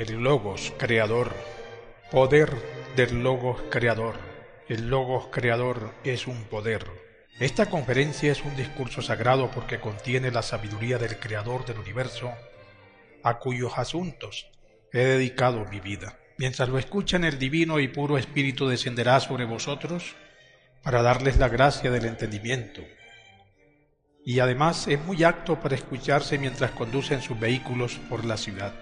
el Logos creador, poder del Logos creador. El Logos creador es un poder. Esta conferencia es un discurso sagrado porque contiene la sabiduría del creador del universo, a cuyos asuntos he dedicado mi vida. Mientras lo escuchan, el divino y puro Espíritu descenderá sobre vosotros para darles la gracia del entendimiento. Y además es muy apto para escucharse mientras conducen sus vehículos por la ciudad.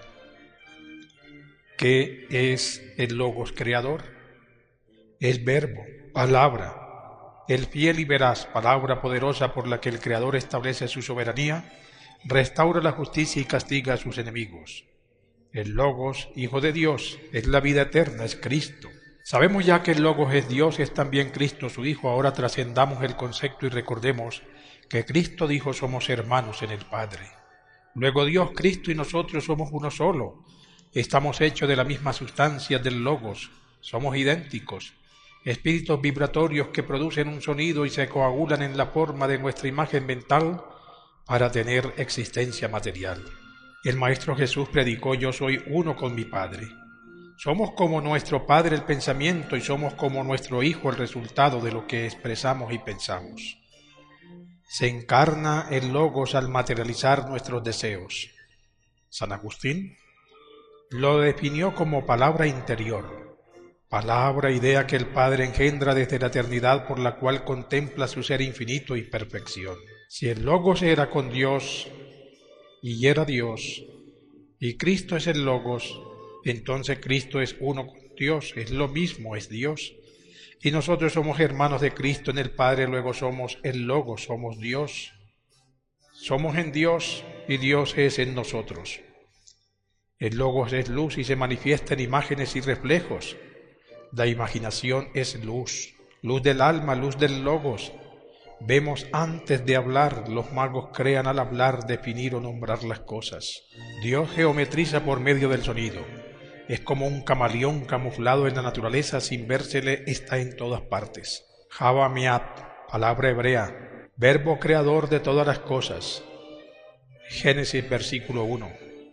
¿Qué es el Logos creador? Es verbo, palabra, el fiel y veraz, palabra poderosa por la que el Creador establece su soberanía, restaura la justicia y castiga a sus enemigos. El Logos, Hijo de Dios, es la vida eterna, es Cristo. Sabemos ya que el Logos es Dios y es también Cristo su Hijo. Ahora trascendamos el concepto y recordemos que Cristo dijo: somos hermanos en el Padre. Luego Dios, Cristo y nosotros somos uno solo. Estamos hechos de la misma sustancia del Logos. Somos idénticos. Espíritus vibratorios que producen un sonido y se coagulan en la forma de nuestra imagen mental para tener existencia material. El Maestro Jesús predicó: yo soy uno con mi Padre. Somos como nuestro Padre el pensamiento y somos como nuestro Hijo el resultado de lo que expresamos y pensamos. Se encarna el Logos al materializar nuestros deseos. San Agustín lo definió como palabra interior, palabra, idea que el Padre engendra desde la eternidad por la cual contempla su ser infinito y perfección. Si el Logos era con Dios y era Dios, y Cristo es el Logos, entonces Cristo es uno con Dios, es lo mismo, es Dios. Y nosotros somos hermanos de Cristo en el Padre, luego somos el Logos, somos Dios. Somos en Dios y Dios es en nosotros. El Logos es luz y se manifiesta en imágenes y reflejos. La imaginación es luz, luz del alma, luz del Logos. Vemos antes de hablar, los magos crean al hablar, definir o nombrar las cosas. Dios geometriza por medio del sonido. Es como un camaleón camuflado en la naturaleza, sin vérsele, está en todas partes. Java Miat, palabra hebrea, verbo creador de todas las cosas. Génesis versículo 1.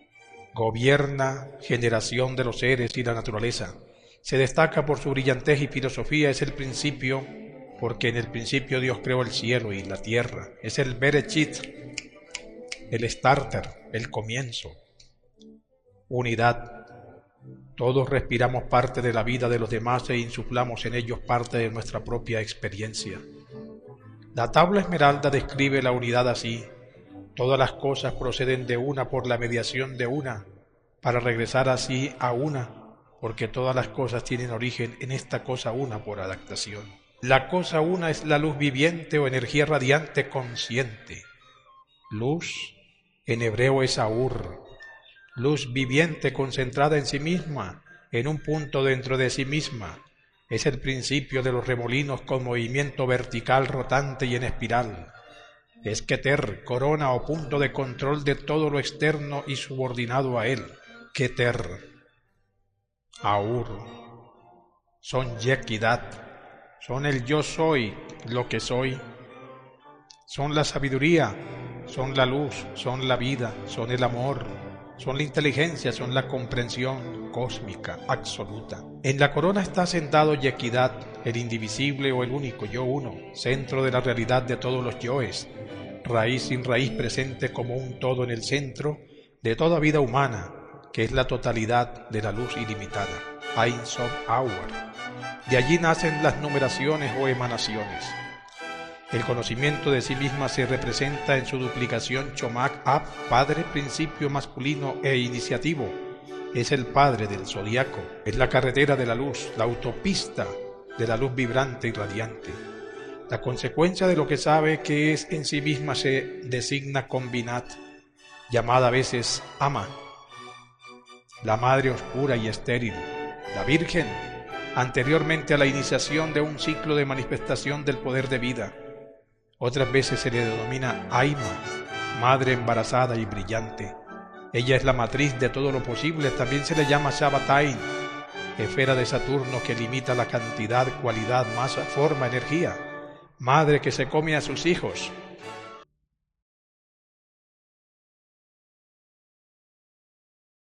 Gobierna generación de los seres y la naturaleza. Se destaca por su brillantez y filosofía, es el principio, porque en el principio Dios creó el cielo y la tierra. Es el Berechit, el starter, el comienzo. Unidad. Todos respiramos parte de la vida de los demás e insuflamos en ellos parte de nuestra propia experiencia. La tabla esmeralda describe la unidad así: todas las cosas proceden de una por la mediación de una, para regresar así a una, porque todas las cosas tienen origen en esta cosa una por adaptación. La cosa una es la luz viviente o energía radiante consciente. Luz, en hebreo es aur. Luz viviente concentrada en sí misma, en un punto dentro de sí misma. Es el principio de los remolinos con movimiento vertical, rotante y en espiral. Es Keter, corona o punto de control de todo lo externo y subordinado a él. Keter. Aur. Son Yekidat. Son el yo soy, lo que soy. Son la sabiduría, son la luz, son la vida, son el amor, son la inteligencia, son la comprensión cósmica, absoluta. En la corona está sentado Yekidat, el indivisible o el único yo uno, centro de la realidad de todos los yoes, raíz sin raíz presente como un todo en el centro de toda vida humana, que es la totalidad de la luz ilimitada, Ein Sof Auer. De allí nacen las numeraciones o emanaciones. El conocimiento de sí misma se representa en su duplicación Chomak Ab, Padre, principio masculino e iniciativo. Es el Padre del zodiaco, es la carretera de la luz, la autopista de la luz vibrante y radiante. La consecuencia de lo que sabe que es en sí misma se designa Combinat, llamada a veces Ama, la madre oscura y estéril, la Virgen, anteriormente a la iniciación de un ciclo de manifestación del poder de vida. Otras veces se le denomina Aima, madre embarazada y brillante. Ella es la matriz de todo lo posible. También se le llama Shabbatain, esfera de Saturno que limita la cantidad, cualidad, masa, forma, energía. Madre que se come a sus hijos.